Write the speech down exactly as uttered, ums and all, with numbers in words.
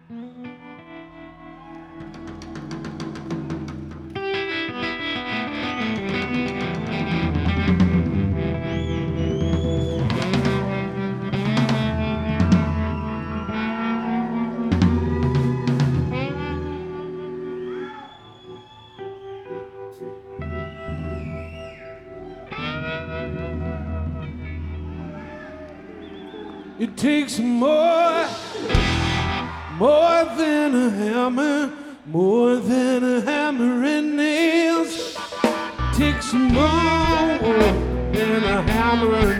It takes more, more than a hammer, more than a hammer and nails. It takes more than a hammer and